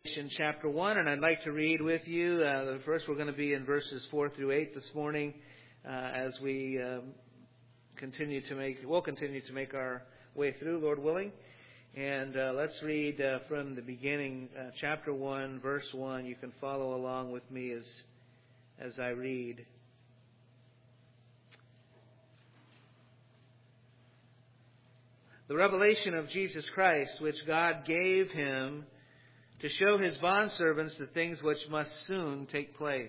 Chapter 1, and I'd like to read with you. First, we're going to be in verses 4 through 8 this morning as we continue to make our way through, Lord willing. And let's read from the beginning, chapter 1, verse 1. You can follow along with me as I read. The revelation of Jesus Christ, which God gave him to show his bondservants the things which must soon take place.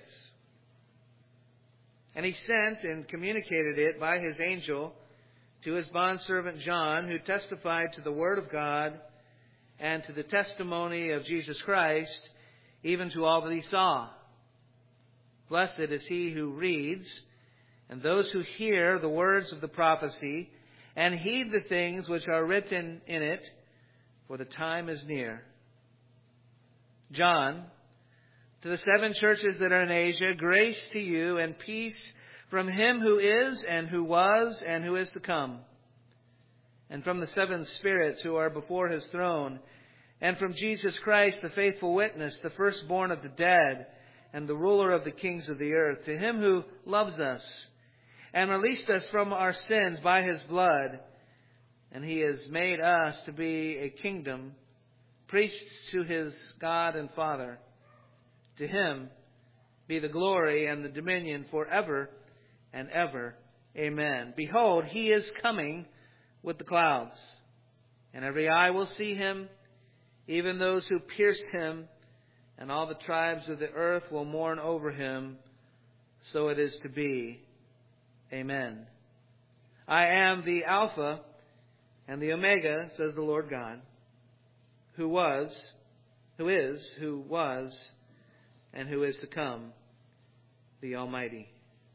And he sent and communicated it by his angel to his bondservant John, who testified to the word of God and to the testimony of Jesus Christ, even to all that he saw. Blessed is he who reads, and those who hear the words of the prophecy, and heed the things which are written in it, for the time is near. John, to the 7 churches that are in Asia, grace to you and peace from him who is and who was and who is to come, and from the 7 spirits who are before his throne, and from Jesus Christ, the faithful witness, the firstborn of the dead, and the ruler of the kings of the earth, to him who loves us and released us from our sins by his blood, and he has made us to be a kingdom, priests to his God and Father. To him be the glory and the dominion forever and ever. Amen. Behold, he is coming with the clouds, and every eye will see him, even those who pierced him, and all the tribes of the earth will mourn over him. So it is to be. Amen. I am the Alpha and the Omega, says the Lord God, who was, who is, who was, and who is to come, the Almighty.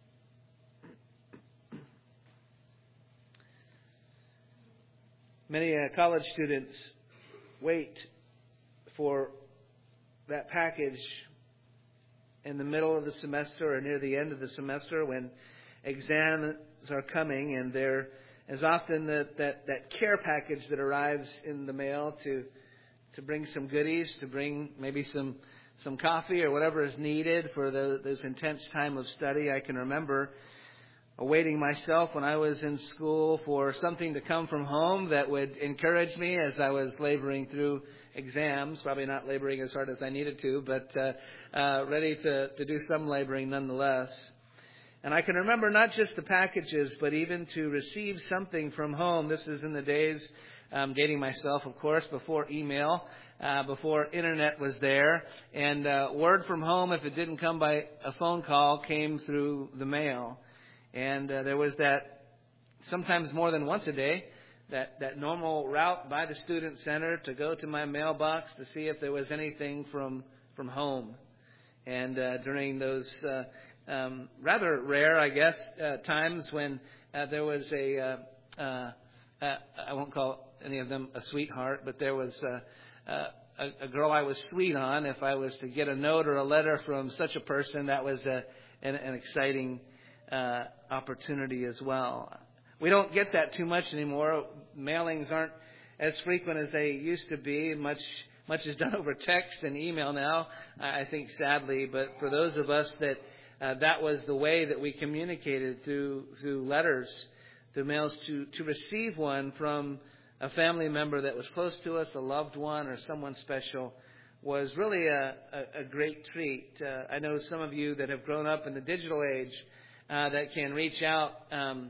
Many college students wait for that package in the middle of the semester or near the end of the semester when exams are coming, and there is often that care package that arrives in the mail to bring some goodies, to bring maybe some coffee or whatever is needed for this intense time of study. I can remember awaiting myself when I was in school for something to come from home that would encourage me as I was laboring through exams, probably not laboring as hard as I needed to, but ready to do some laboring nonetheless. And I can remember not just the packages, but even to receive something from home. This is in the days, dating myself, of course, before email, before internet was there. And word from home, if it didn't come by a phone call, came through the mail. And there was that, sometimes more than once a day, that normal route by the student center to go to my mailbox to see if there was anything from home. And during those rather rare, I guess, times when there was I won't call any of them a sweetheart, but there was a girl I was sweet on. If I was to get a note or a letter from such a person, that was an exciting opportunity as well. We don't get that too much anymore. Mailings aren't as frequent as they used to be. Much is done over text and email now, I think, sadly. But for those of us that was the way that we communicated through letters, through mails, to receive one from a family member that was close to us, a loved one or someone special, was really a great treat. I know some of you that have grown up in the digital age that can reach out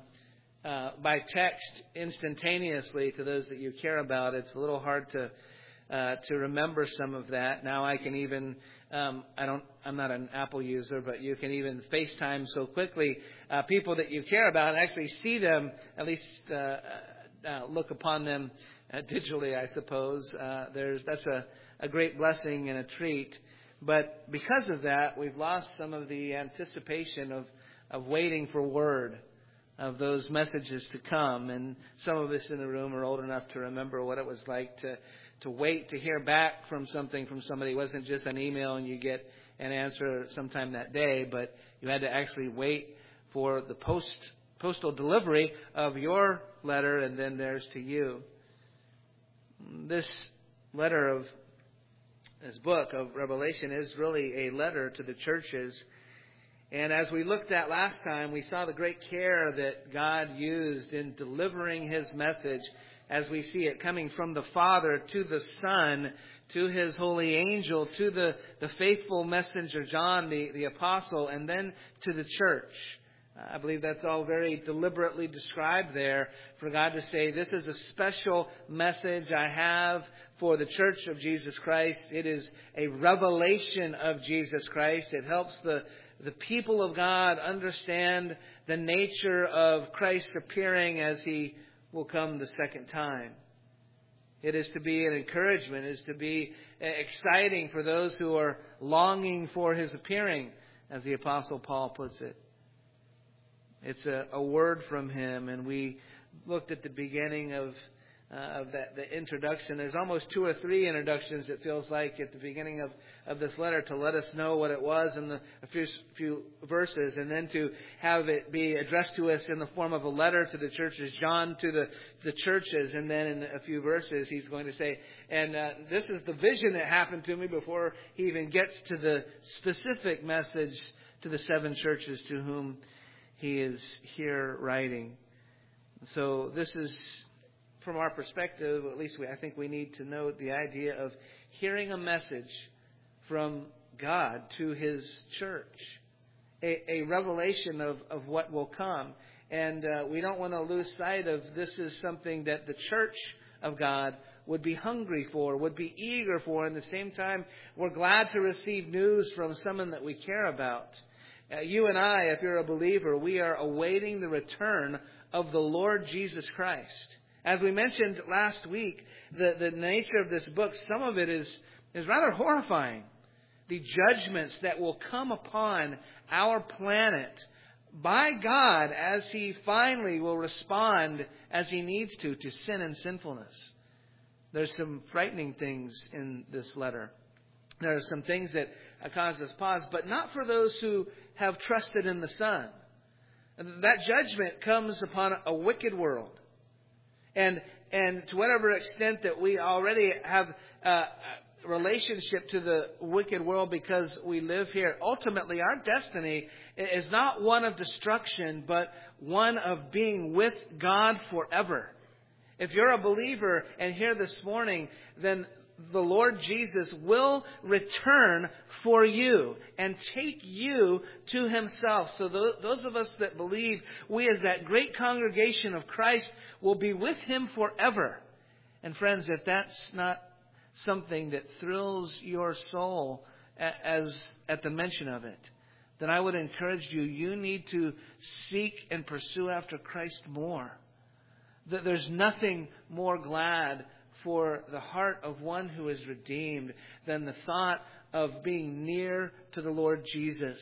by text instantaneously to those that you care about. It's a little hard to remember some of that. Now I can even, I'm not an Apple user, but you can even FaceTime so quickly people that you care about and actually see them, at least look upon them digitally, I suppose. That's a great blessing and a treat. But because of that, we've lost some of the anticipation of waiting for word of those messages to come. And some of us in the room are old enough to remember what it was like to wait to hear back from something from somebody. It wasn't just an email and you get an answer sometime that day, but you had to actually wait for the postal delivery of your letter and then theirs to you. This letter of This book of Revelation is really a letter to the churches. And as we looked at last time, we saw the great care that God used in delivering His message as we see it coming from the Father to the Son, to His holy angel, to the faithful messenger John, the apostle, and then to the church. I believe that's all very deliberately described there for God to say, this is a special message I have for the church of Jesus Christ. It is a revelation of Jesus Christ. It helps the people of God understand the nature of Christ's appearing as He will come the second time. It is to be an encouragement. It is to be exciting for those who are longing for His appearing, as the Apostle Paul puts it. It's a word from Him, and we looked at the beginning of the introduction. There's almost 2 or 3 introductions, it feels like, at the beginning of this letter to let us know what it was in a few verses, and then to have it be addressed to us in the form of a letter to the churches, John to the churches, and then in a few verses he's going to say, and this is the vision that happened to me, before he even gets to the specific message to the 7 churches to whom he is here writing. So this is, from our perspective, at least I think we need to note the idea of hearing a message from God to His church, a revelation of what will come. And we don't want to lose sight of this is something that the church of God would be hungry for, would be eager for. And at the same time, we're glad to receive news from someone that we care about. You and I, if you're a believer, we are awaiting the return of the Lord Jesus Christ. As we mentioned last week, the nature of this book, some of it is rather horrifying. The judgments that will come upon our planet by God as He finally will respond as He needs to sin and sinfulness. There's some frightening things in this letter. There are some things that cause us pause, but not for those who have trusted in the Son. That judgment comes upon a wicked world. And to whatever extent that we already have a relationship to the wicked world because we live here, ultimately our destiny is not one of destruction, but one of being with God forever. If you're a believer and here this morning, then the Lord Jesus will return for you and take you to Himself. So those of us that believe, we as that great congregation of Christ will be with Him forever. And friends, if that's not something that thrills your soul as at the mention of it, then I would encourage you, you need to seek and pursue after Christ more. That there's nothing more glad for the heart of one who is redeemed than the thought of being near to the Lord Jesus.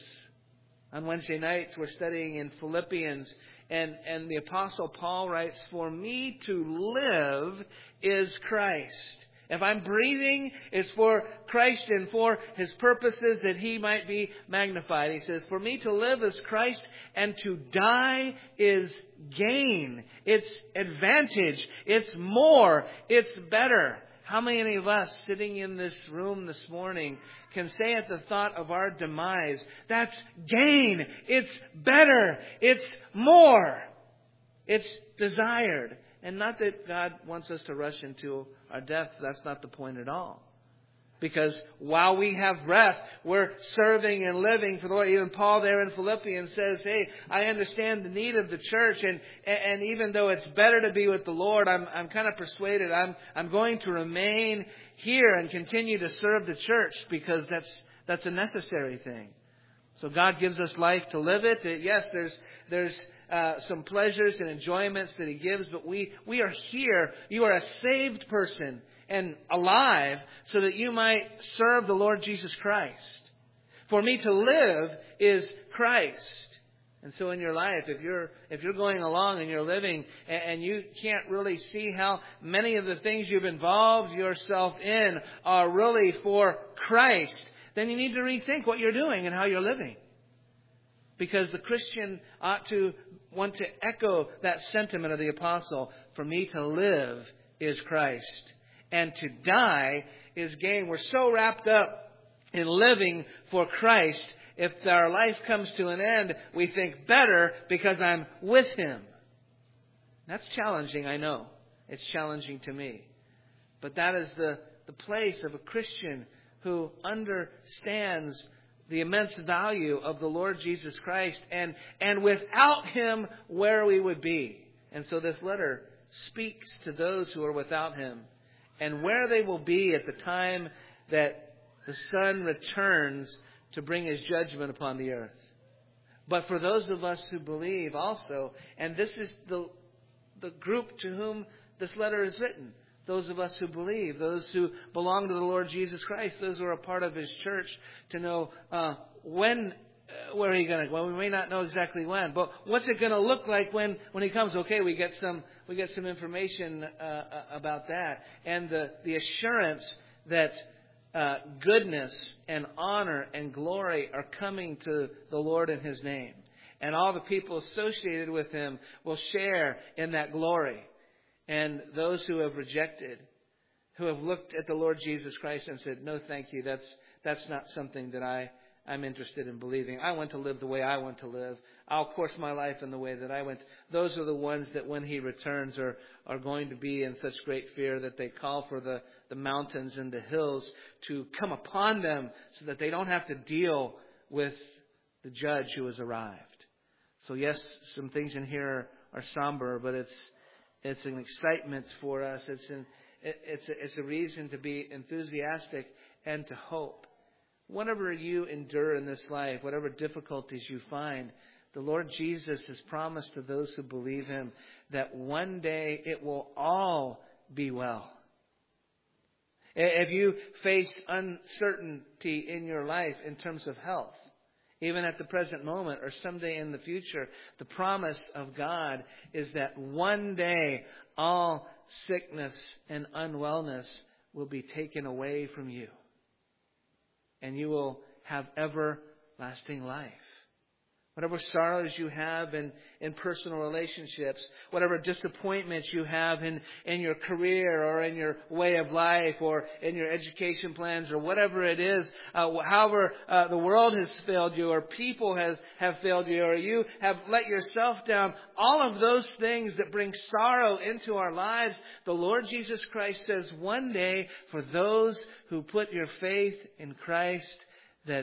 On Wednesday nights, we're studying in Philippians, and the Apostle Paul writes, "For me to live is Christ." If I'm breathing, it's for Christ and for His purposes that He might be magnified. He says, "For me to live is Christ, and to die is gain." It's advantage. It's more. It's better. How many of us sitting in this room this morning can say at the thought of our demise, that's gain. It's better. It's more. It's desired. And not that God wants us to rush into our death. That's not the point at all. Because while we have breath, we're serving and living for the Lord. Even Paul there in Philippians says, hey, I understand the need of the church. And even though it's better to be with the Lord, I'm kind of persuaded I'm going to remain here and continue to serve the church because that's a necessary thing. So God gives us life to live it. Yes, there's some pleasures and enjoyments that He gives, but we are here. You are a saved person and alive so that you might serve the Lord Jesus Christ. For me to live is Christ. And so in your life, if you're going along and you're living and you can't really see how many of the things you've involved yourself in are really for Christ, then you need to rethink what you're doing and how you're living. Because the Christian ought to want to echo that sentiment of the apostle. For me to live is Christ, and to die his gain. We're so wrapped up in living for Christ. If our life comes to an end, we think better because I'm with him. That's challenging, I know. It's challenging to me. But that is the place of a Christian who understands the immense value of the Lord Jesus Christ and without him where we would be. And so this letter speaks to those who are without him and where they will be at the time that the Son returns to bring his judgment upon the earth. But for those of us who believe also, and this is the group to whom this letter is written, those of us who believe, those who belong to the Lord Jesus Christ, those who are a part of his church, to know where he's going to go. Well, we may not know exactly when, but what's it going to look like when he comes? Okay, we get some information about that, and the assurance that goodness and honor and glory are coming to the Lord in his name, and all the people associated with him will share in that glory. And those who have rejected, who have looked at the Lord Jesus Christ and said, no, thank you, that's not something that I'm interested in believing. I want to live the way I want to live. I'll course my life in the way that I went. Those are the ones that when he returns are going to be in such great fear that they call for the mountains and the hills to come upon them so that they don't have to deal with the judge who has arrived. So yes, some things in here are somber, but it's an excitement for us. It's a reason to be enthusiastic and to hope. Whatever you endure in this life, whatever difficulties you find, the Lord Jesus has promised to those who believe him that one day it will all be well. If you face uncertainty in your life in terms of health, even at the present moment or someday in the future, the promise of God is that one day all sickness and unwellness will be taken away from you. And you will have everlasting life. Whatever sorrows you have in personal relationships, whatever disappointments you have in your career or in your way of life or in your education plans or whatever it is, however the world has failed you or people have failed you or you have let yourself down, all of those things that bring sorrow into our lives, the Lord Jesus Christ says one day for those who put your faith in Christ that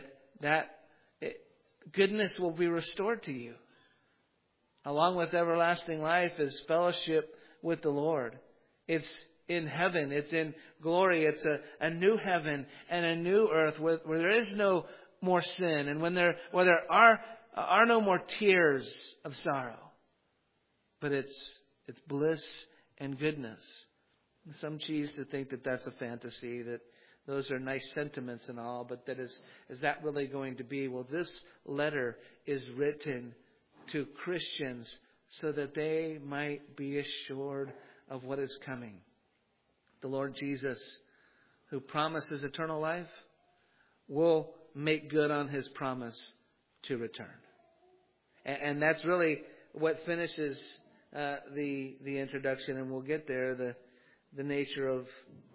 goodness will be restored to you. Along with everlasting life is fellowship with the Lord. It's in heaven. It's in glory. It's a new heaven and a new earth where there is no more sin and where there are no more tears of sorrow. But it's bliss and goodness. Some choose to think that that's a fantasy, that those are nice sentiments and all, but is that really going to be? Well, this letter is written to Christians so that they might be assured of what is coming. The Lord Jesus, who promises eternal life, will make good on his promise to return. And that's really what finishes the introduction, and we'll get there, the nature of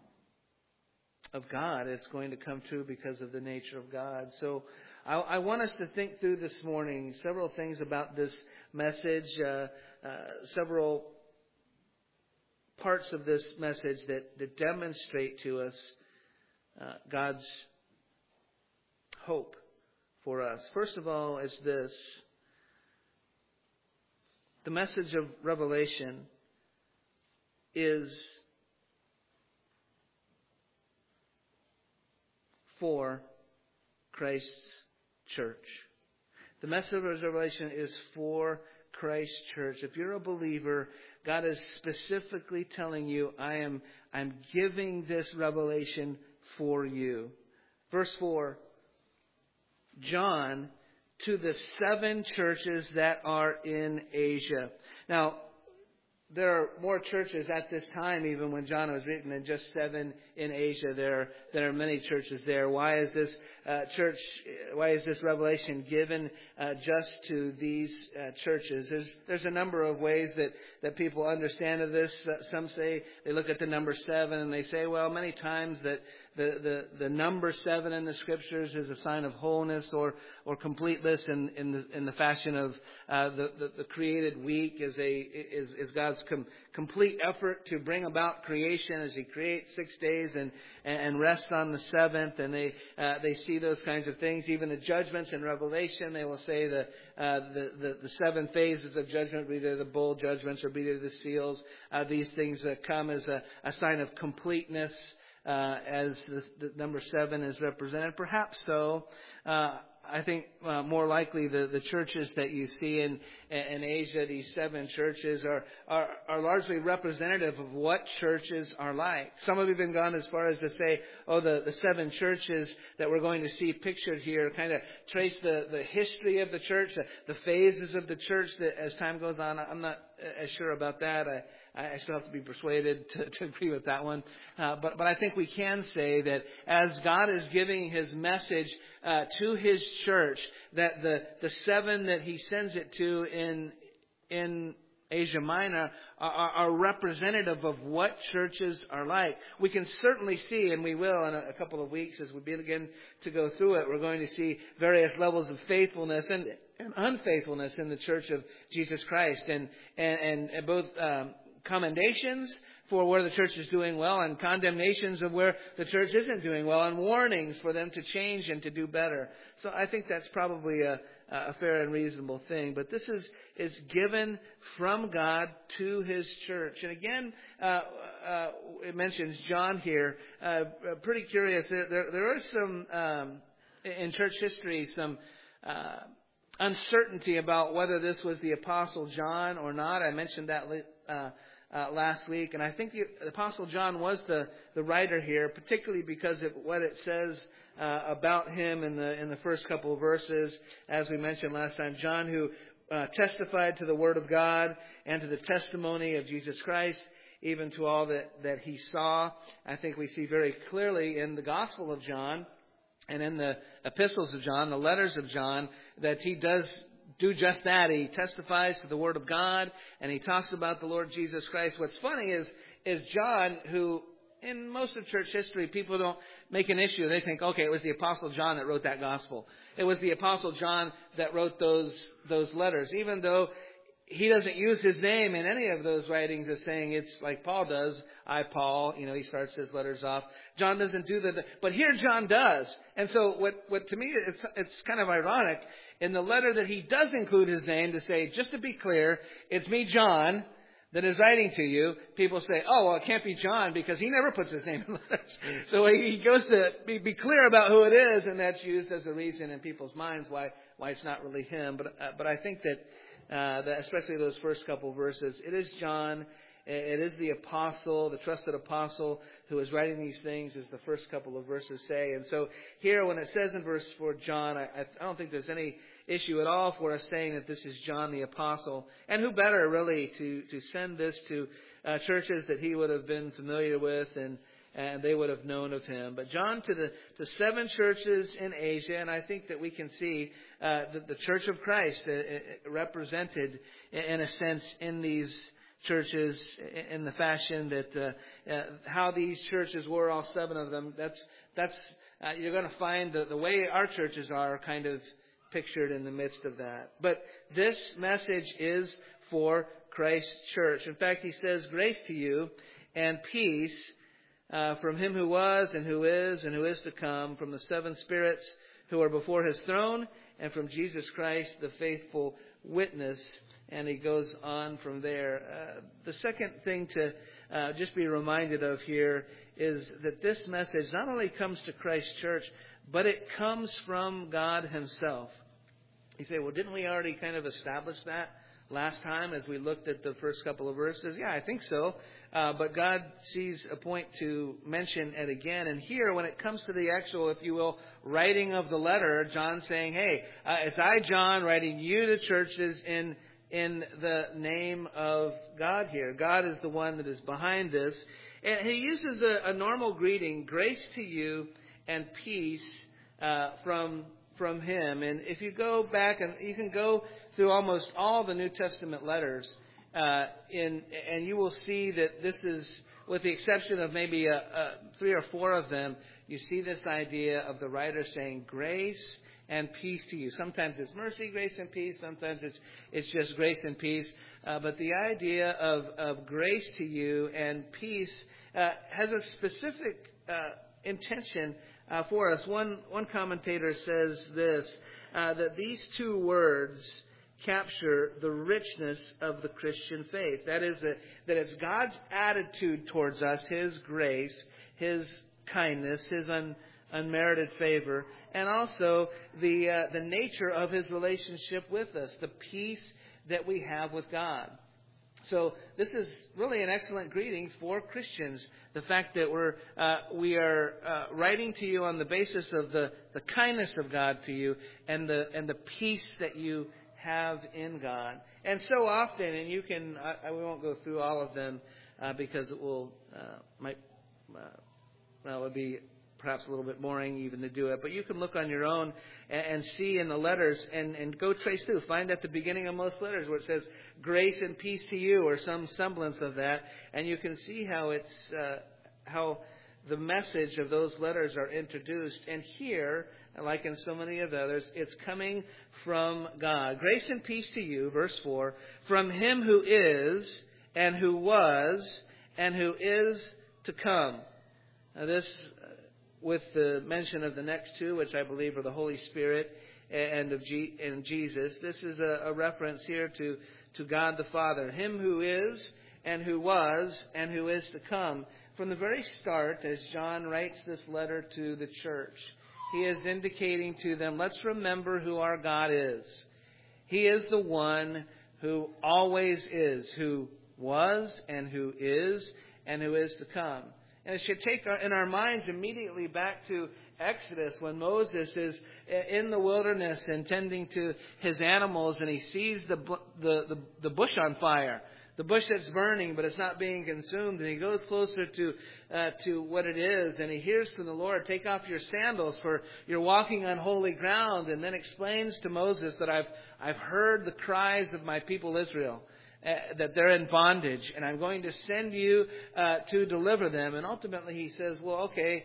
God. It's going to come true because of the nature of God. So I want us to think through this morning several things about this message, several parts of this message that demonstrate to us God's hope for us. First of all is this: the message of Revelation is for Christ's church. The message of Revelation is for Christ's church. If you're a believer, God is specifically telling you, I'm giving this revelation for you. Verse 4, John, to the 7 churches that are in Asia. Now, there are more churches at this time, even when John was written, than just 7 in Asia. There are many churches there. Why is this why is this revelation given just to these churches? There's a number of ways that people understand of this. Some say they look at the number 7 and they say, well, many times the number 7 in the Scriptures is a sign of wholeness or completeness in the fashion of the created week is God's complete effort to bring about creation as He creates 6 days and rests on the 7th. And they see those kinds of things. Even the judgments in Revelation, they will say the 7 phases of judgment, be they the bowl judgments or be they the seals. These things come as a sign of completeness, as the number 7 is represented. Perhaps so. I think more likely the churches that you see in Asia, these 7 churches, are largely representative of what churches are like. Some have even gone as far as to say, the 7 churches that we're going to see pictured here kind of trace the history of the church, the phases of the church that as time goes on. I'm not as sure about that. I still have to be persuaded to agree with that one. But I think we can say that as God is giving His message to His church, that the 7 that He sends it to in Asia Minor are representative of what churches are like. We can certainly see, and we will in a couple of weeks as we begin to go through it, we're going to see various levels of faithfulness and unfaithfulness in the Church of Jesus Christ, and both commendations for where the church is doing well and condemnations of where the church isn't doing well, and warnings for them to change and to do better. So I think that's probably a fair and reasonable thing. But this is given from God to His church. And again, it mentions John here. Pretty curious. There is some, in church history, some uncertainty about whether this was the Apostle John or not. I mentioned that last week, and I think the Apostle John was the writer here, particularly because of what it says about him in the first couple of verses. As we mentioned last time, John, who testified to the Word of God and to the testimony of Jesus Christ, even to all that he saw. I think we see very clearly in the Gospel of John and in the epistles of John, the letters of John, that he does do just that. He testifies to the Word of God, and he talks about the Lord Jesus Christ. What's funny is John, who in most of church history, people don't make an issue. They think, okay, it was the Apostle John that wrote that gospel. It was the Apostle John that wrote those letters, even though he doesn't use his name in any of those writings as saying it's like Paul does. I, Paul, he starts his letters off. John doesn't do that, but here John does. And so what to me, it's kind of ironic. In the letter that he does include his name to say, just to be clear, it's me, John, that is writing to you. People say, oh, well, it can't be John because he never puts his name in letters. So he goes to be clear about who it is, and that's used as a reason in people's minds why it's not really him. But I think that especially those first couple verses, it is John. It is the apostle, the trusted apostle who is writing these things, as the first couple of verses say. And so here, when it says in verse 4, John, I don't think there's any issue at all for us saying that this is John the apostle. And who better, really, to send this to churches that he would have been familiar with and they would have known of him. But John to the 7 churches in Asia, and I think that we can see the Church of Christ represented, in a sense, in these churches in the fashion that how these churches were, all 7 of them. That's you're going to find the way our churches are kind of pictured in the midst of that. But this message is for Christ's church. In fact, he says, grace to you and peace from him who was and who is to come, from the 7 spirits who are before his throne, and from Jesus Christ, the faithful witness. And he goes on from there. The second thing to just be reminded of here is that this message not only comes to Christ's church, but it comes from God himself. You say, well, didn't we already kind of establish that last time as we looked at the first couple of verses? Yeah, I think so. But God sees a point to mention it again. And here, when it comes to the actual, if you will, writing of the letter, John saying, hey, it's I, John, writing you to churches in the name of God here. God is the one that is behind this. And he uses a normal greeting, grace to you and peace from him. And if you go back, and you can go through almost all the New Testament letters, and you will see that this is with the exception of maybe 3 or 4 of them, you see this idea of the writer saying grace and peace to you. Sometimes it's mercy, grace, and peace. Sometimes it's just grace and peace. But the idea of grace to you and peace has a specific intention for us. One commentator says this, that these 2 words capture the richness of the Christian faith. That is, that it's God's attitude towards us, His grace, His kindness, His unmerited favor, and also the nature of His relationship with us, the peace that we have with God. So this is really an excellent greeting for Christians. The fact that we are writing to you on the basis of the kindness of God to you and the peace that you have in God. And so often, and you can, we won't go through all of them because it will it would be perhaps a little bit boring even to do it. But you can look on your own and see in the letters and go trace through. Find at the beginning of most letters where it says grace and peace to you or some semblance of that. And you can see how it's how the message of those letters are introduced. And here, like in so many of the others, it's coming from God. Grace and peace to you, verse 4, from Him who is and who was and who is to come. Now this, with the mention of the next 2, which I believe are the Holy Spirit and Jesus, this is a reference here to God the Father. Him who is and who was and who is to come. From the very start, as John writes this letter to the church, he is indicating to them, let's remember who our God is. He is the one who always is, who was and who is to come. And it should take in our minds immediately back to Exodus when Moses is in the wilderness and tending to his animals and he sees the bush on fire. The bush that's burning, but it's not being consumed. And he goes closer to what it is. And he hears from the Lord, take off your sandals, for you're walking on holy ground. And then explains to Moses that I've heard the cries of my people Israel, that they're in bondage. And I'm going to send you to deliver them. And ultimately he says, well, okay.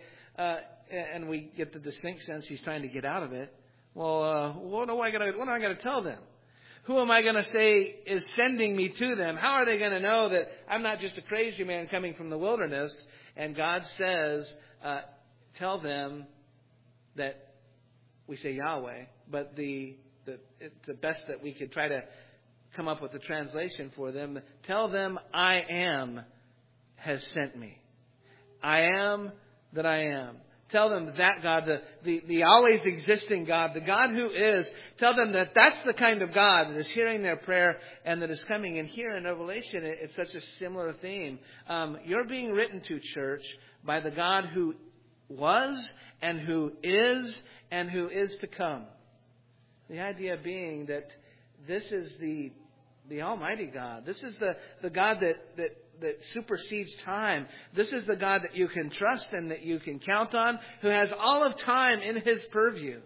And we get the distinct sense he's trying to get out of it. Well, what am I going to tell them? Who am I going to say is sending me to them? How are they going to know that I'm not just a crazy man coming from the wilderness? And God says, tell them that we say Yahweh, but the best that we could try to come up with a translation for them. Tell them I am has sent me. I am that I am. Tell them that God, the always existing God, the God who is, tell them that that's the kind of God that is hearing their prayer and that is coming. And here in Revelation, it's such a similar theme. You're being written to, church, by the God who was and who is to come. The idea being that this is the Almighty God. This is the God that supersedes time. This is the God that you can trust and that you can count on, who has all of time in His purview.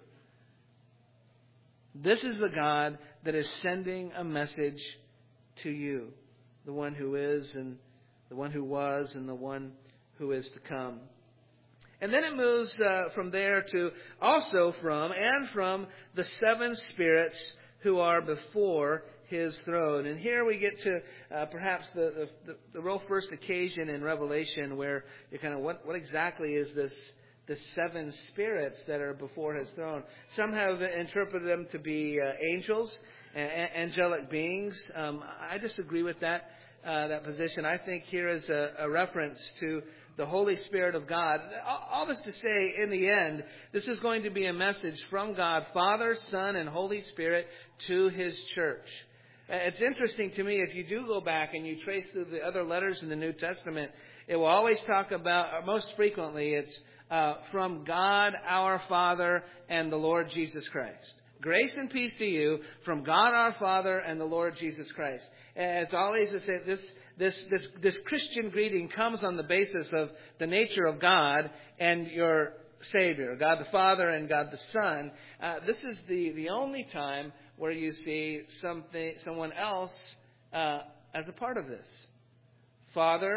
This is the God that is sending a message to you. The one who is and the one who was and the one who is to come. And then it moves from there to also from the 7 spirits who are before His throne. And here we get to perhaps the real first occasion in Revelation where you're kind of, what exactly is this, the 7 spirits that are before His throne? Some have interpreted them to be angels, angelic beings. I disagree with that position. I think here is a reference to the Holy Spirit of God. All this to say, in the end, this is going to be a message from God, Father, Son, and Holy Spirit to His church. It's interesting to me, if you do go back and you trace through the other letters in the New Testament, it will always talk about, or most frequently, it's from God our Father and the Lord Jesus Christ. Grace and peace to you from God our Father and the Lord Jesus Christ. And it's always to say this Christian greeting comes on the basis of the nature of God and your Savior, God the Father and God the Son. This is the only time where you see someone else as a part of this. Father,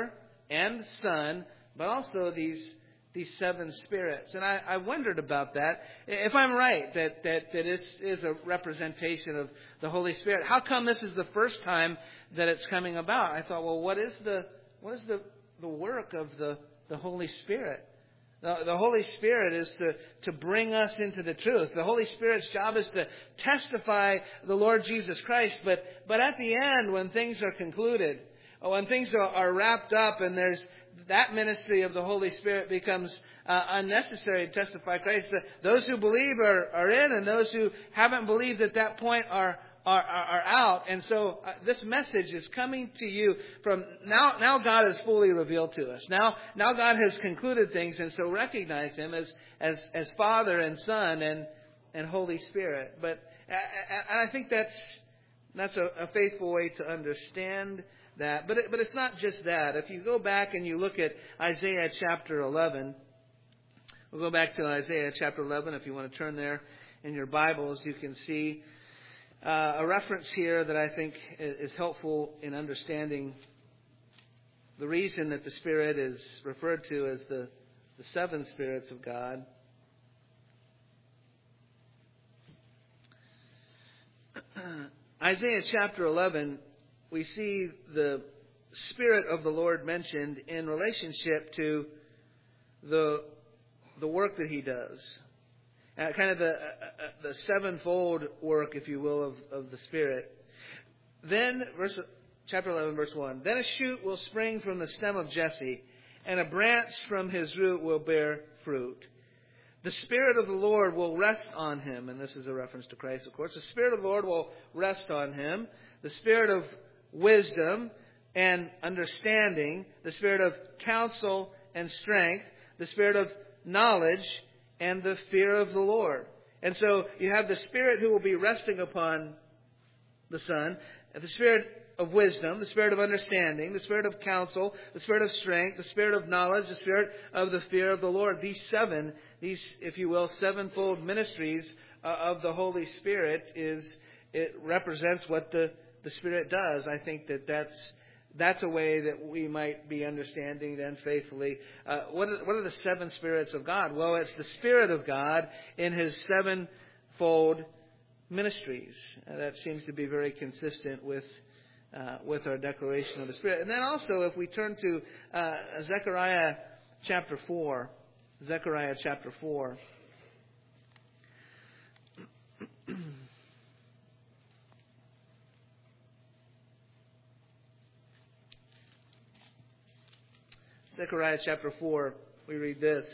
and Son, but also these seven spirits. And I wondered about that. If I'm right, that this is a representation of the Holy Spirit, how come this is the first time that it's coming about? I thought, well, what is the work of the Holy Spirit? The Holy Spirit is to bring us into the truth. The Holy Spirit's job is to testify the Lord Jesus Christ. But at the end, when things are concluded, when things are wrapped up, and there's that ministry of the Holy Spirit becomes unnecessary to testify Christ. Those who believe are in, and those who haven't believed at that point are out. And so this message is coming to you from now. Now God is fully revealed to us. Now God has concluded things, and so recognize Him as Father and Son and Holy Spirit. But and I think that's a faithful way to understand that. But it's not just that. If you go back and you look at Isaiah chapter 11, we'll go back to Isaiah chapter 11. If you want to turn there in your Bibles, you can see a reference here that I think is helpful in understanding the reason that the Spirit is referred to as the seven spirits of God. Isaiah chapter 11, we see the Spirit of the Lord mentioned in relationship to the work that He does. Kind of the sevenfold work, if you will, of the Spirit. Then, chapter 11, verse 1. Then a shoot will spring from the stem of Jesse, and a branch from his root will bear fruit. The Spirit of the Lord will rest on him. And this is a reference to Christ, of course. The Spirit of the Lord will rest on him. The Spirit of wisdom and understanding. The Spirit of counsel and strength. The Spirit of knowledge and the fear of the Lord. And so you have the Spirit who will be resting upon the Son. The Spirit of wisdom, the Spirit of understanding, the Spirit of counsel, the Spirit of strength, the Spirit of knowledge, the Spirit of the fear of the Lord. These, if you will, sevenfold ministries of the Holy Spirit it represents what the Spirit does. I think that's a way that we might be understanding then faithfully. What are the seven spirits of God? Well, it's the Spirit of God in His sevenfold ministries. That seems to be very consistent with our declaration of the Spirit. And then also, if we turn to Zechariah chapter 4. Zechariah chapter 4. Zechariah chapter 4, we read this.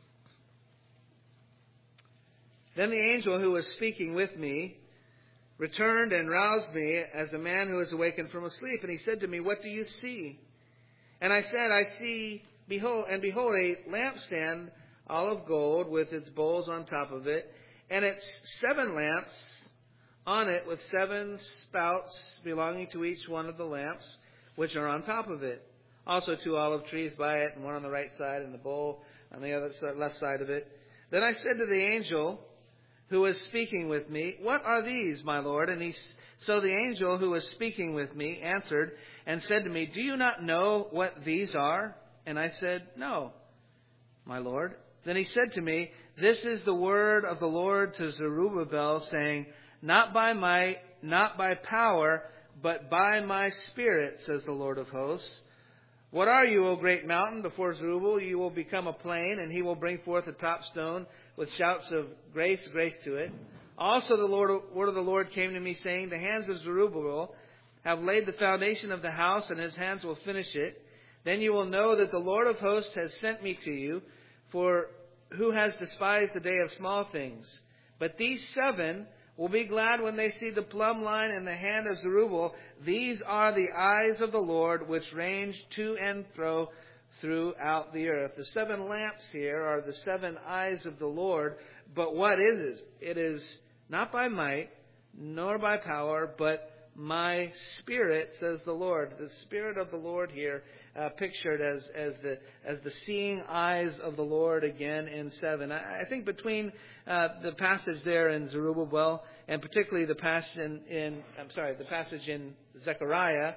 Then the angel who was speaking with me returned and roused me as a man who is awakened from a sleep. And he said to me, "What do you see?" And I said, "I see, behold, a lampstand, all of gold, with its bowls on top of it, and its 7 lamps on it, with 7 spouts belonging to each one of the lamps, which are on top of it. Also 2 olive trees by it, and one on the right side, and the bowl on the other left side of it." Then I said to the angel who was speaking with me, "What are these, my Lord?" And so the angel who was speaking with me answered and said to me, "Do you not know what these are?" And I said, "No, my Lord." Then he said to me, "This is the word of the Lord to Zerubbabel, saying, not by might, not by power, but by my Spirit, says the Lord of hosts. What are you, O great mountain? Before Zerubbabel you will become a plain, and he will bring forth a top stone with shouts of grace, grace to it. Also the word of the Lord came to me, saying, the hands of Zerubbabel have laid the foundation of the house, and his hands will finish it. Then you will know that the Lord of hosts has sent me to you, for who has despised the day of small things? But these 7 will be glad when they see the plumb line in the hand of Zerubbabel. These are the eyes of the Lord, which range to and fro throughout the earth. The 7 lamps here are the 7 eyes of the Lord. But what is it? It is not by might, nor by power, but my Spirit, says the Lord. The Spirit of the Lord here, pictured as the seeing eyes of the Lord again in 7. I think between the passage there in Zerubbabel and particularly the passage in Zechariah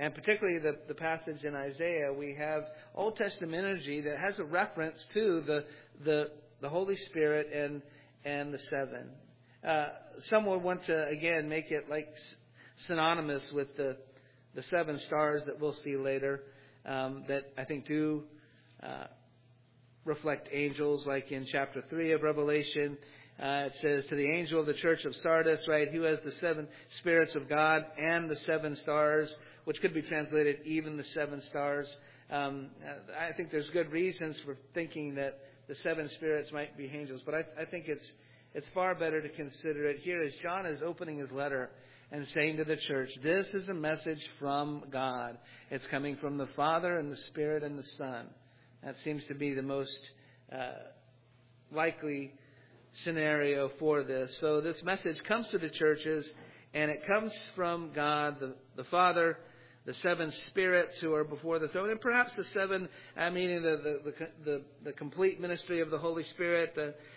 And particularly the passage in Isaiah, we have Old Testament imagery that has a reference to the Holy Spirit and the seven. Some would want to, again, make it like synonymous with the seven stars that we'll see later, that I think do reflect angels, like in chapter 3 of Revelation. It says, to the angel of the church of Sardis, right, who has the seven spirits of God and the seven stars, which could be translated even the seven stars. I think there's good reasons for thinking that the seven spirits might be angels, but I think it's far better to consider it here as John is opening his letter and saying to the church, this is a message from God. It's coming from the Father and the Spirit and the Son. That seems to be the most likely scenario for this. So this message comes to the churches, and it comes from God, the Father, the seven spirits who are before the throne, and perhaps the seven, meaning the complete ministry of the Holy Spirit.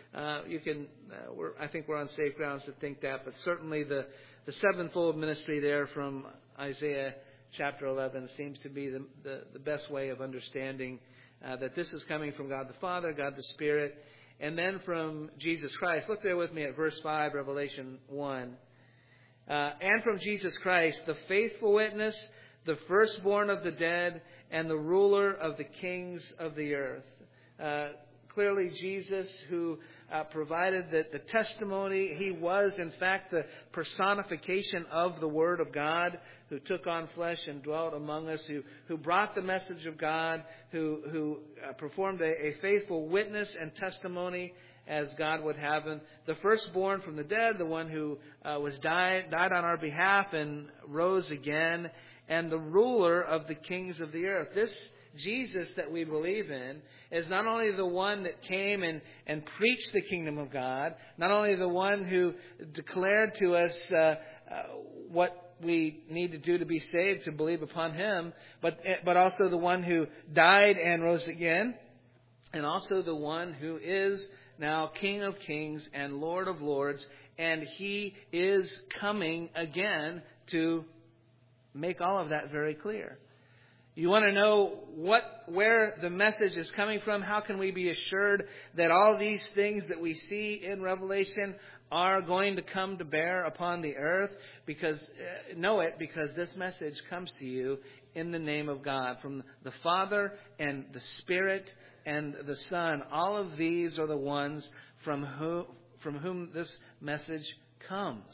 I think we're on safe grounds to think that, but certainly the sevenfold ministry there from Isaiah chapter 11 seems to be the best way of understanding that this is coming from God the Father, God the Spirit, and then from Jesus Christ. Look there with me at verse 5, Revelation 1. And from Jesus Christ, the faithful witness, the firstborn of the dead, and the ruler of the kings of the earth. Clearly Jesus, who provided the testimony. He was, in fact, the personification of the Word of God, who took on flesh and dwelt among us, who brought the message of God, who performed a faithful witness and testimony as God would have him. The firstborn from the dead, the one who died on our behalf and rose again, and the ruler of the kings of the earth. This Jesus that we believe in is not only the one that came and preached the kingdom of God, not only the one who declared to us what we need to do to be saved, to believe upon Him, but also the one who died and rose again, and also the one who is now King of Kings and Lord of Lords, and He is coming again to make all of that very clear. You want to know where the message is coming from? How can we be assured that all these things that we see in Revelation are going to come to bear upon the earth? Because this message comes to you in the name of God, from the Father and the Spirit and the Son. All of these are the ones from whom this message comes.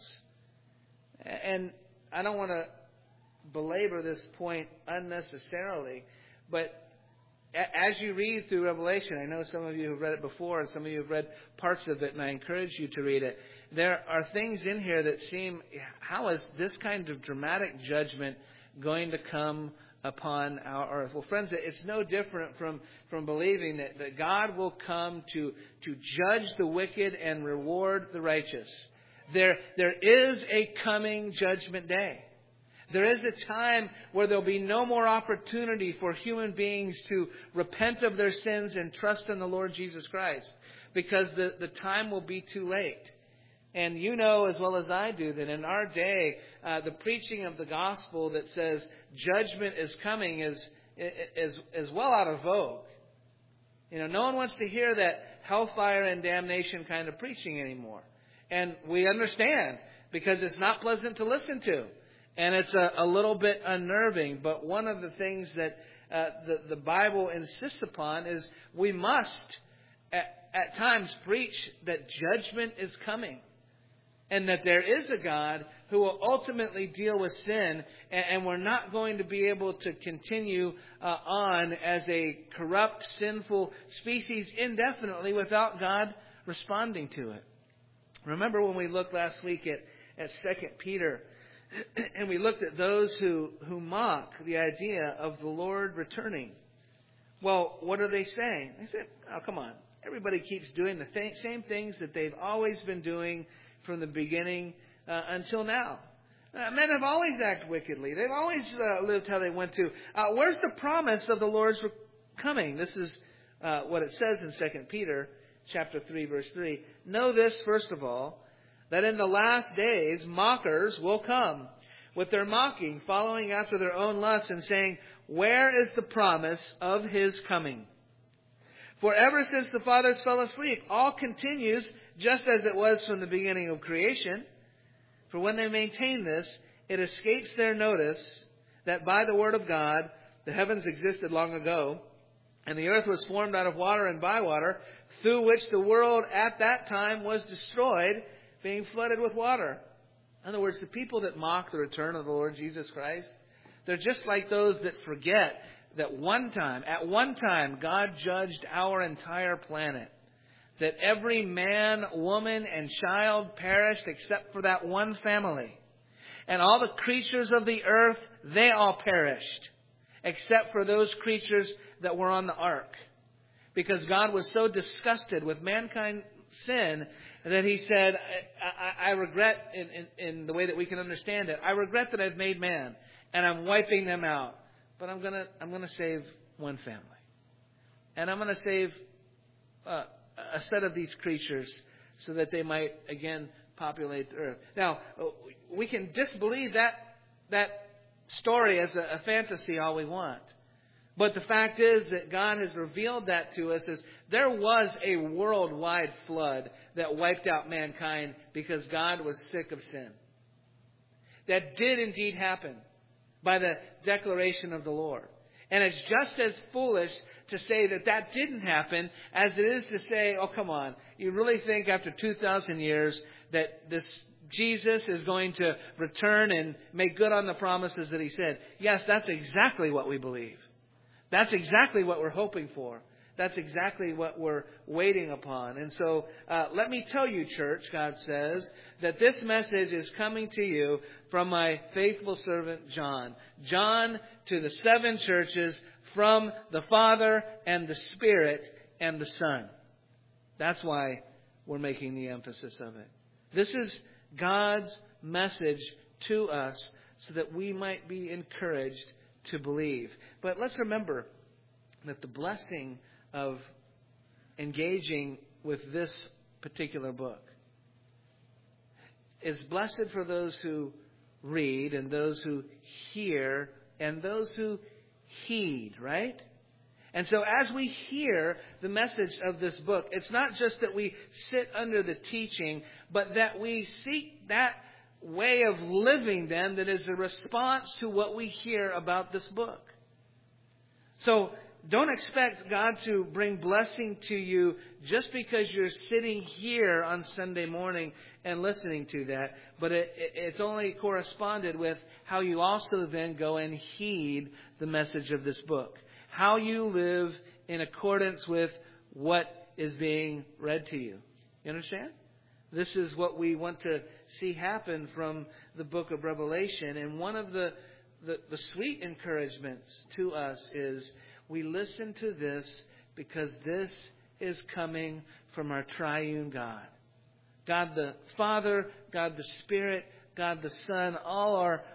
And I don't want to belabor this point unnecessarily, but as you read through Revelation, I know some of you have read it before and some of you have read parts of it, and I encourage you to read it. There are things in here that seem, how is this kind of dramatic judgment going to come upon our earth? Well, friends, it's no different from believing that God will come to judge the wicked and reward the righteous. There is a coming judgment day. There is a time where there'll be no more opportunity for human beings to repent of their sins and trust in the Lord Jesus Christ, because the time will be too late. And you know as well as I do that in our day, the preaching of the gospel that says judgment is coming is well out of vogue. You know, no one wants to hear that hellfire and damnation kind of preaching anymore. And we understand, because it's not pleasant to listen to. And it's a little bit unnerving. But one of the things that the Bible insists upon is we must at times preach that judgment is coming. And that there is a God who will ultimately deal with sin. And we're not going to be able to continue on as a corrupt, sinful species indefinitely without God responding to it. Remember when we looked last week at 2 Peter, and we looked at those who mock the idea of the Lord returning. Well, what are they saying? They said, oh, come on. Everybody keeps doing the same things that they've always been doing from the beginning until now. Men have always acted wickedly. They've always lived how they went to. Where's the promise of the Lord's coming? This is what it says in 2 Peter chapter 3, verse 3. Know this, first of all, that in the last days mockers will come, with their mocking, following after their own lusts, and saying, where is the promise of His coming? For ever since the fathers fell asleep, all continues just as it was from the beginning of creation. For when they maintain this, it escapes their notice that by the word of God, the heavens existed long ago, and the earth was formed out of water and by water, through which the world at that time was destroyed, being flooded with water. In other words, the people that mock the return of the Lord Jesus Christ, they're just like those that forget that at one time, God judged our entire planet. That every man, woman, and child perished except for that one family. And all the creatures of the earth, they all perished. Except for those creatures that were on the ark. Because God was so disgusted with mankind's sin that He said, I regret, in the way that we can understand it, I regret that I've made man and I'm wiping them out. But I'm gonna save one family. And I'm going to save a set of these creatures so that they might again populate the earth. Now, we can disbelieve that story as a fantasy all we want. But the fact is that God has revealed that to us as there was a worldwide flood that wiped out mankind because God was sick of sin. That did indeed happen by the declaration of the Lord. And it's just as foolish to say that didn't happen as it is to say, oh, come on, you really think after 2,000 years that this Jesus is going to return and make good on the promises that He said? Yes, that's exactly what we believe. That's exactly what we're hoping for. That's exactly what we're waiting upon. And so let me tell you, church, God says, that this message is coming to you from my faithful servant John. John to the 7 churches from the Father and the Spirit and the Son. That's why we're making the emphasis of it. This is God's message to us so that we might be encouraged to believe. But let's remember that the blessing of engaging with this particular book is blessed for those who read and those who hear and those who heed, right? And so as we hear the message of this book, it's not just that we sit under the teaching, but that we seek that way of living then that is a response to what we hear about this book. So don't expect God to bring blessing to you just because you're sitting here on Sunday morning and listening to that. But it's only corresponded with how you also then go and heed the message of this book. How you live in accordance with what is being read to you. You understand? This is what we want to see happen from the book of Revelation. And one of the sweet encouragements to us is we listen to this because this is coming from our triune God. God the Father, God the Spirit, God the Son, all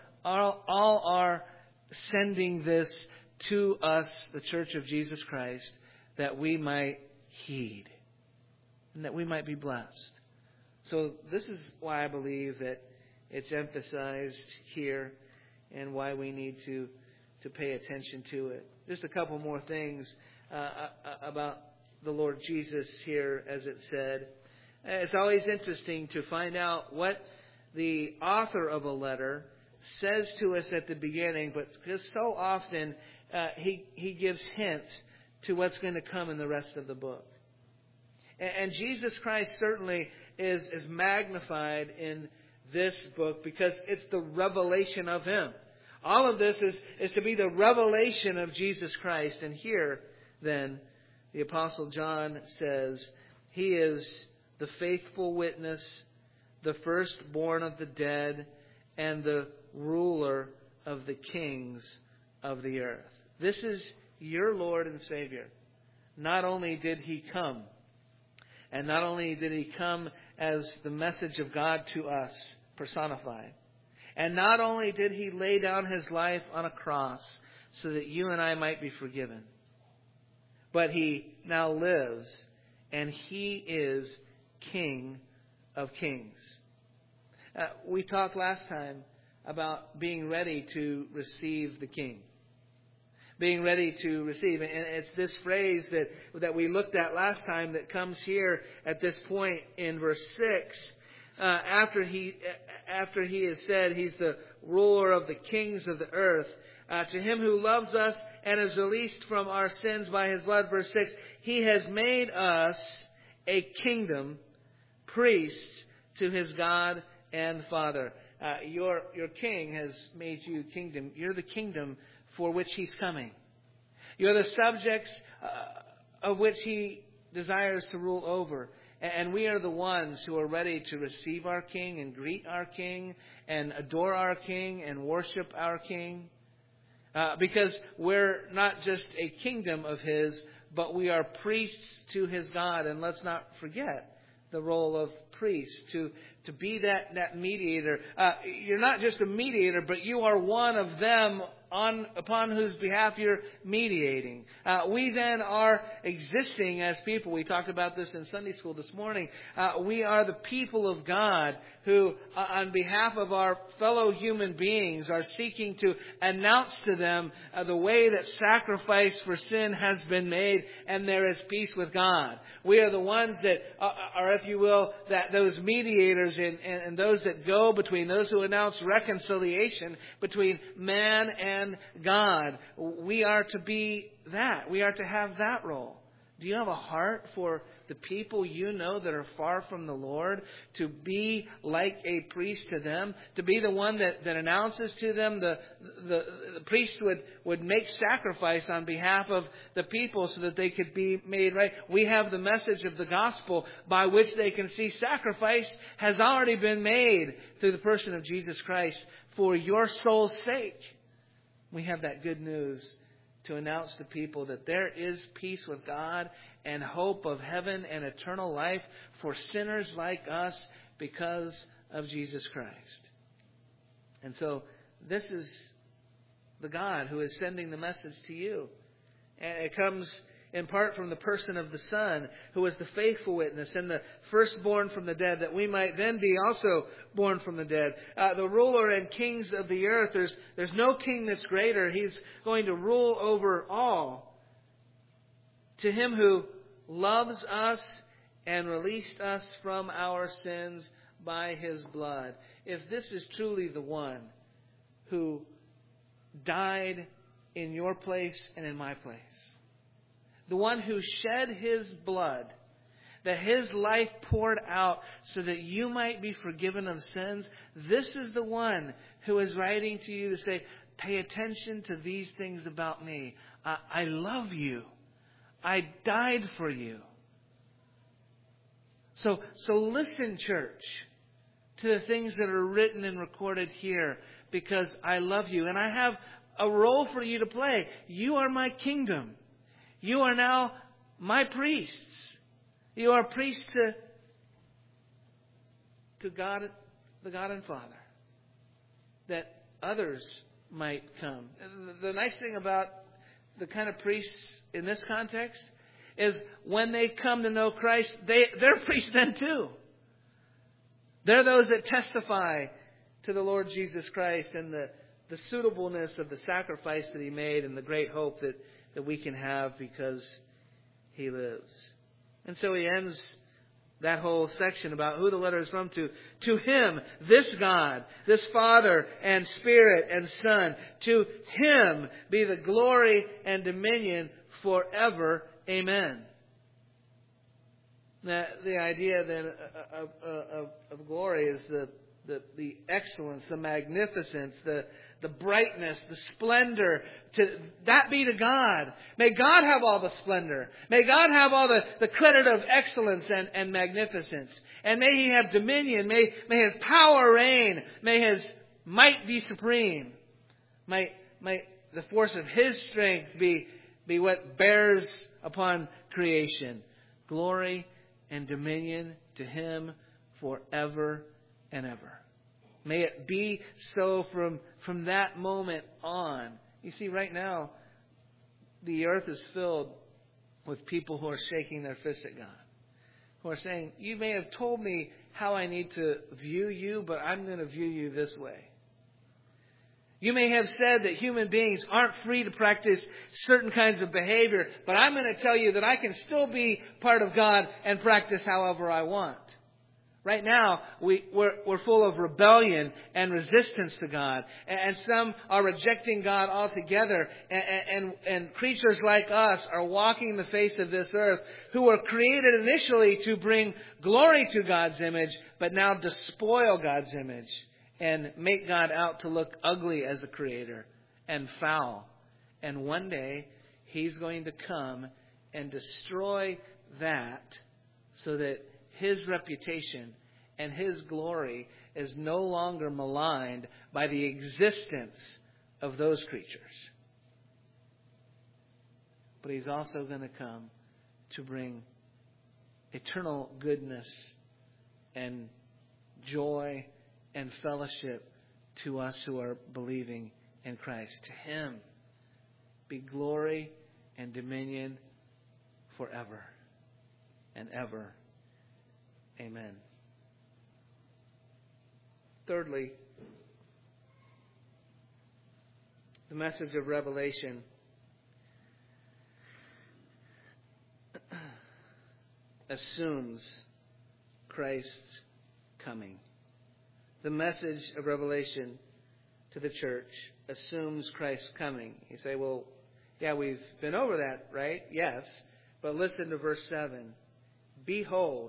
are sending this to us, the Church of Jesus Christ, that we might heed and that we might be blessed. So this is why I believe that it's emphasized here and why we need to pay attention to it. Just a couple more things about the Lord Jesus here, as it said. It's always interesting to find out what the author of a letter says to us at the beginning, but because so often he gives hints to what's going to come in the rest of the book. And Jesus Christ certainly is magnified in this book because it's the revelation of Him. All of this is to be the revelation of Jesus Christ. And here, then, the Apostle John says, He is the faithful witness, the firstborn of the dead, and the ruler of the kings of the earth. This is your Lord and Savior. Not only did He come, and not only did He come as the message of God to us, personified, and not only did He lay down His life on a cross so that you and I might be forgiven, but He now lives, and He is King of Kings. We talked last time about being ready to receive the King. Being ready to receive. And it's this phrase that we looked at last time that comes here at this point in verse 6. After he has said He's the ruler of the kings of the earth. To Him who loves us and is released from our sins by His blood, verse 6, He has made us a kingdom, priests to His God and Father. Your King has made you kingdom. You're the kingdom for which He's coming. You're the subjects of which He desires to rule over. And we are the ones who are ready to receive our King and greet our King and adore our King and worship our King. Because we're not just a kingdom of His, but we are priests to His God. And let's not forget the role of priest, to be that mediator. You're not just a mediator, but you are one of them upon whose behalf you're mediating. We then are existing as people. We talked about this in Sunday school this morning. We are the people of God who, on behalf of our fellow human beings, are seeking to announce to them the way that sacrifice for sin has been made and there is peace with God. We are the ones that are, if you will, that those mediators and those that go between, those who announce reconciliation between man and God. We are to be that. We are to have that role. Do you have a heart for the people you know that are far from the Lord? To be like a priest to them? To be the one that announces to them? The priests would make sacrifice on behalf of the people so that they could be made right. We have the message of the gospel by which they can see sacrifice has already been made through the person of Jesus Christ for your soul's sake. We have that good news to announce to people that there is peace with God and hope of heaven and eternal life for sinners like us because of Jesus Christ. And so this is the God who is sending the message to you. And it comes in part from the person of the Son, who is the faithful witness and the firstborn from the dead, that we might then be also born from the dead. The ruler and kings of the earth, there's no king that's greater. He's going to rule over all. To Him who loves us and released us from our sins by His blood. If this is truly the one who died in your place and in my place, the one who shed His blood, that His life poured out so that you might be forgiven of sins, this is the one who is writing to you to say, pay attention to these things about me. I love you. I died for you. So listen, church, to the things that are written and recorded here, because I love you. And I have a role for you to play. You are my kingdom. You are now my priests. You are priests to God, the God and Father, that others might come. The nice thing about the kind of priests in this context is when they come to know Christ, they're priests then too. They're those that testify to the Lord Jesus Christ and the suitableness of the sacrifice that He made and the great hope that we can have because He lives. And so he ends that whole section about who the letter is from to. To Him, this God, this Father and Spirit and Son, to Him be the glory and dominion forever. Amen. The idea then of glory is the excellence, the magnificence, the brightness, the splendor. To that be to God. May God have all the splendor. May God have all the credit of excellence and magnificence. And may He have dominion. May His power reign. May His might be supreme. May the force of His strength be what bears upon creation. Glory and dominion to Him forever and ever. May it be so from that moment on. You see, right now, the earth is filled with people who are shaking their fists at God. Who are saying, you may have told me how I need to view you, but I'm going to view you this way. You may have said that human beings aren't free to practice certain kinds of behavior, but I'm going to tell you that I can still be part of God and practice however I want. Right now, we're full of rebellion and resistance to God. And some are rejecting God altogether. And creatures like us are walking the face of this earth who were created initially to bring glory to God's image, but now despoil God's image and make God out to look ugly as a creator and foul. And one day, He's going to come and destroy that so that His reputation and His glory is no longer maligned by the existence of those creatures. But He's also going to come to bring eternal goodness and joy and fellowship to us who are believing in Christ. To Him be glory and dominion forever and ever. Amen. Thirdly, the message of Revelation assumes Christ's coming. The message of Revelation to the church assumes Christ's coming. You say, well, yeah, we've been over that, right? Yes. But listen to verse 7. Behold,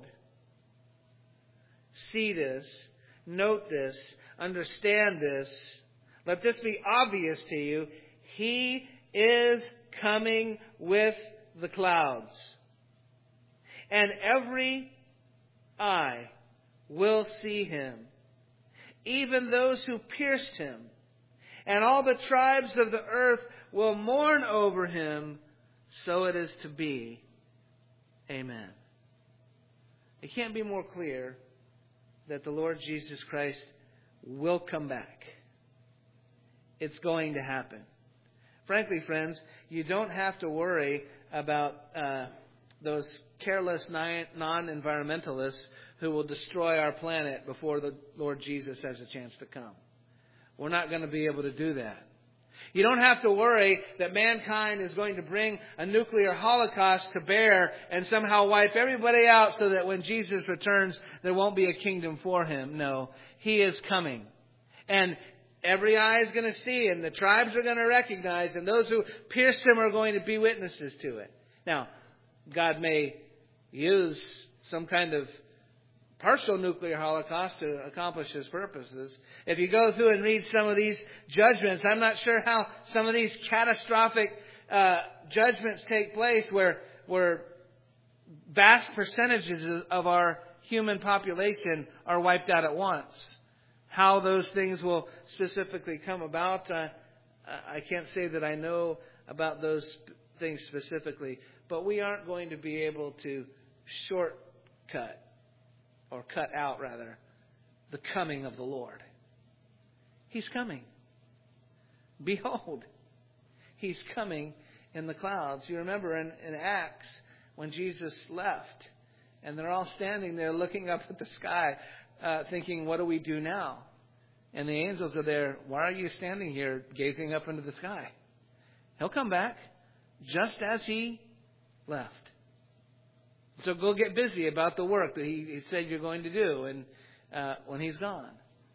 see this, note this, understand this. Let this be obvious to you. He is coming with the clouds. And every eye will see Him, even those who pierced Him. And all the tribes of the earth will mourn over Him. So it is to be. Amen. It can't be more clear that the Lord Jesus Christ will come back. It's going to happen. Frankly, friends, you don't have to worry about those careless non-environmentalists who will destroy our planet before the Lord Jesus has a chance to come. We're not going to be able to do that. You don't have to worry that mankind is going to bring a nuclear holocaust to bear and somehow wipe everybody out so that when Jesus returns, there won't be a kingdom for Him. No, He is coming. And every eye is going to see, and the tribes are going to recognize, and those who pierced Him are going to be witnesses to it. Now, God may use some kind of partial nuclear holocaust to accomplish His purposes. If you go through and read some of these judgments, I'm not sure how some of these catastrophic judgments take place where vast percentages of our human population are wiped out at once. How those things will specifically come about, I can't say that I know about those things specifically, but we aren't going to be able to shortcut or cut out, rather, the coming of the Lord. He's coming. Behold, He's coming in the clouds. You remember in Acts when Jesus left, and they're all standing there looking up at the sky, thinking, what do we do now? And the angels are there. Why are you standing here gazing up into the sky? He'll come back just as He left. So go get busy about the work that He said you're going to do and when He's gone.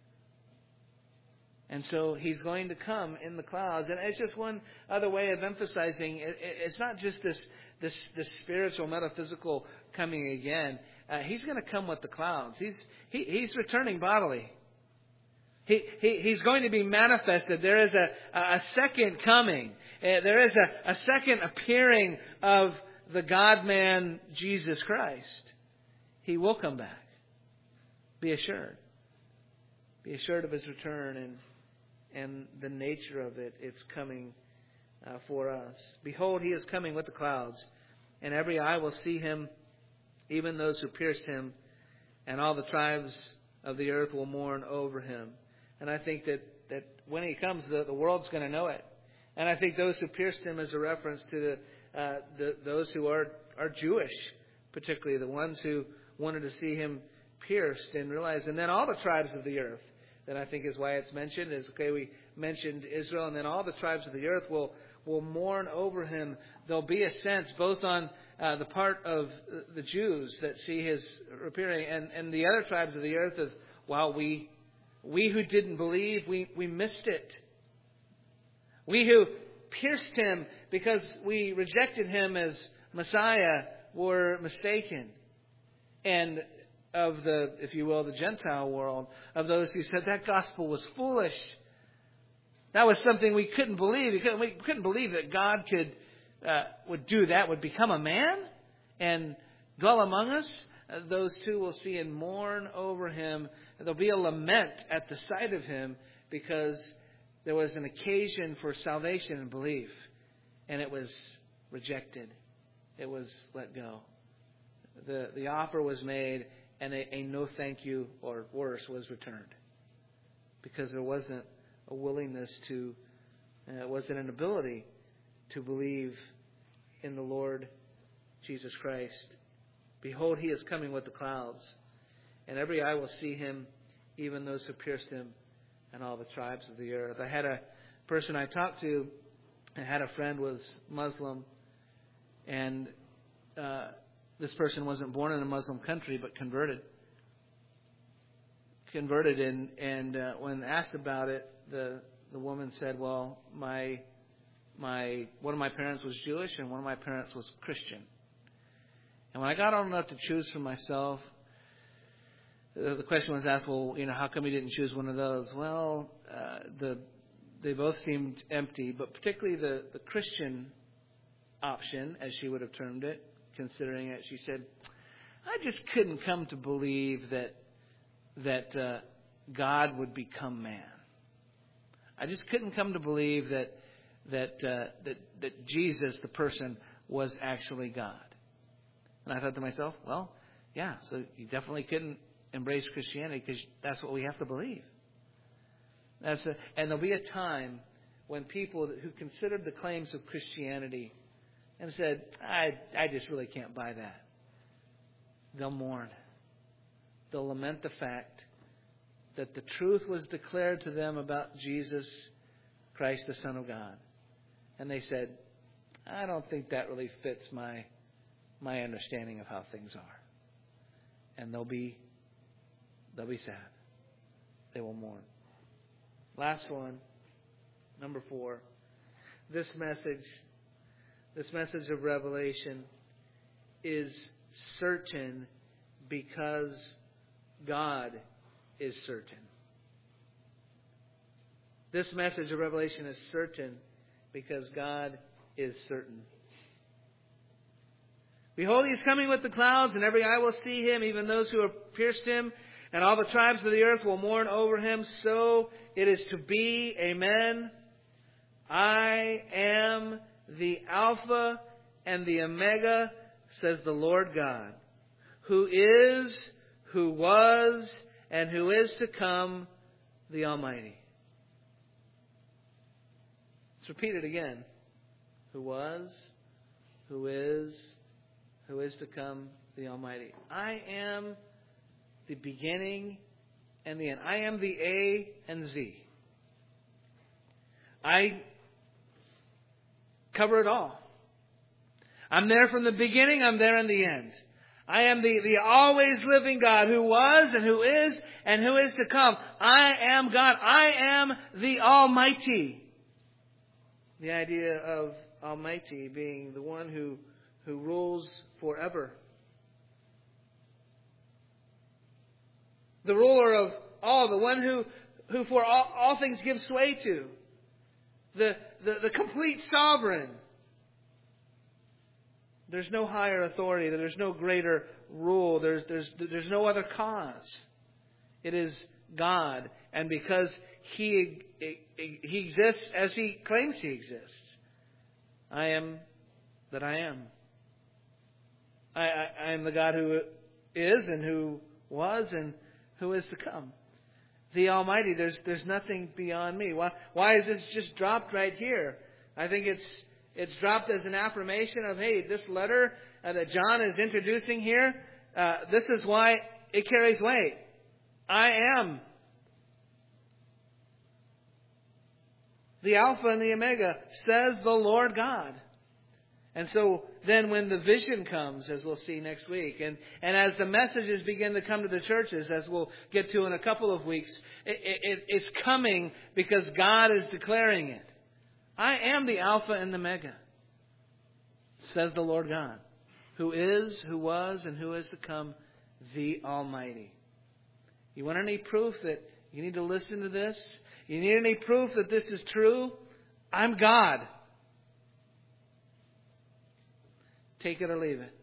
And so He's going to come in the clouds. And it's just one other way of emphasizing it's not just this spiritual, metaphysical coming again. He's going to come with the clouds. He's returning bodily. He's going to be manifested. There is a second coming. There is a second appearing of the God-man, Jesus Christ. He will come back. Be assured. Be assured of His return and the nature of it. It's coming for us. Behold, He is coming with the clouds, and every eye will see Him, even those who pierced Him, and all the tribes of the earth will mourn over Him. And I think that when He comes, the world's going to know it. And I think those who pierced Him is a reference to those who are Jewish, particularly the ones who wanted to see Him pierced and realize. And then all the tribes of the earth that I think is why it's mentioned. Is okay, we mentioned Israel, and then all the tribes of the earth will mourn over him. There'll be a sense both on the part of the Jews that see his appearing, and the other tribes of the earth of, wow, we who didn't believe, we missed it. We who pierced him because we rejected him as Messiah were mistaken. And of the, if you will, the Gentile world, of those who said that gospel was foolish. That was something we couldn't believe. We couldn't believe that God would do that, would become a man and dwell among us. Those two will see and mourn over him. There'll be a lament at the sight of him because there was an occasion for salvation and belief, and it was rejected. It was let go. The offer was made, and a no thank you, or worse, was returned. Because there wasn't a willingness to, it wasn't an ability to believe in the Lord Jesus Christ. Behold, he is coming with the clouds, and every eye will see him, even those who pierced him, and all the tribes of the earth. I had a person I talked to, I had a friend was Muslim, and this person wasn't born in a Muslim country, but converted, and when asked about it, the woman said, "Well, one of my parents was Jewish, and one of my parents was Christian." And when I got old enough to choose for myself, the question was asked, "Well, how come you didn't choose one of those?" Well, they both seemed empty, but particularly the Christian option, as she would have termed it, considering it, she said, "I just couldn't come to believe that God would become man. I just couldn't come to believe that Jesus, the person, was actually God." And I thought to myself, well, yeah, so you definitely couldn't embrace Christianity because that's what we have to believe. And there'll be a time when people who considered the claims of Christianity and said, I just really can't buy that, they'll mourn. They'll lament the fact that the truth was declared to them about Jesus Christ, the Son of God. And they said, I don't think that really fits my understanding of how things are. And they'll be sad. They will mourn. Last one, number 4. This message of Revelation is certain because God is certain. This message of Revelation is certain because God is certain. Behold, he is coming with the clouds, and every eye will see him, even those who have pierced him, and all the tribes of the earth will mourn over him. So it is to be. Amen. I am the Alpha and the Omega, says the Lord God, who is, who was, and who is to come, the Almighty. Let's repeat it again. Who was, who is to come, the Almighty. I am the beginning and the end. I am the A and Z. I cover it all. I'm there from the beginning. I'm there in the end. I am the always living God who was and who is to come. I am God. I am the Almighty. The idea of Almighty being the one who rules forever. The ruler of all, the one who for all things gives sway to. The complete sovereign. There's no higher authority. There's no greater rule. There's no other cause. It is God. And because He exists as He claims He exists. I am that I am. I am the God who is and who was and who is to come. The Almighty. There's nothing beyond me. Why is this just dropped right here? I think it's dropped as an affirmation of, hey, this letter that John is introducing here, this is why it carries weight. I am the Alpha and the Omega, says the Lord God. And so then when the vision comes, as we'll see next week, and as the messages begin to come to the churches, as we'll get to in a couple of weeks, it's coming because God is declaring it. I am the Alpha and the Omega, says the Lord God, who is, who was, and who is to come, the Almighty. You want any proof that you need to listen to this? You need any proof that this is true? I'm God. Take it or leave it.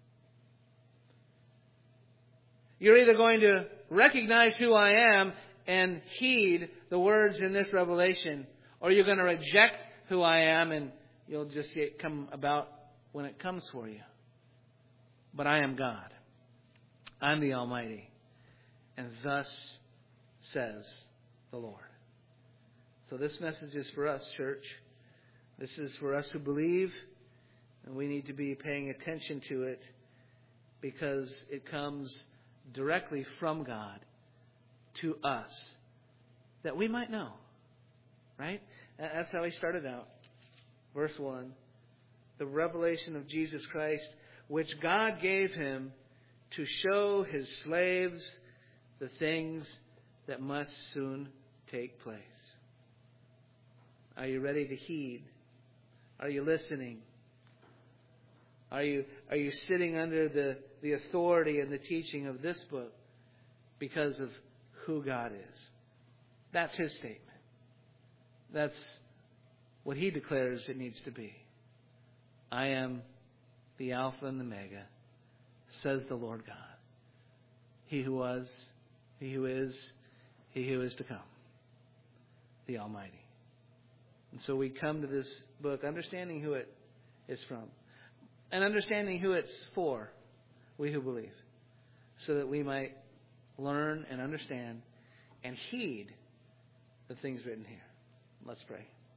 You're either going to recognize who I am and heed the words in this revelation, or you're going to reject who I am and you'll just see it come about when it comes for you. But I am God. I'm the Almighty. And thus says the Lord. So this message is for us, church. This is for us who believe. And we need to be paying attention to it because it comes directly from God to us that we might know. Right? That's how he started out. Verse 1. The revelation of Jesus Christ, which God gave him to show his slaves the things that must soon take place. Are you ready to heed? Are you listening? Are you sitting under the authority and the teaching of this book because of who God is? That's his statement. That's what he declares it needs to be. I am the Alpha and the Omega, says the Lord God. He who was, he who is to come. The Almighty. And so we come to this book understanding who it is from. And understanding who it's for, we who believe. So that we might learn and understand and heed the things written here. Let's pray.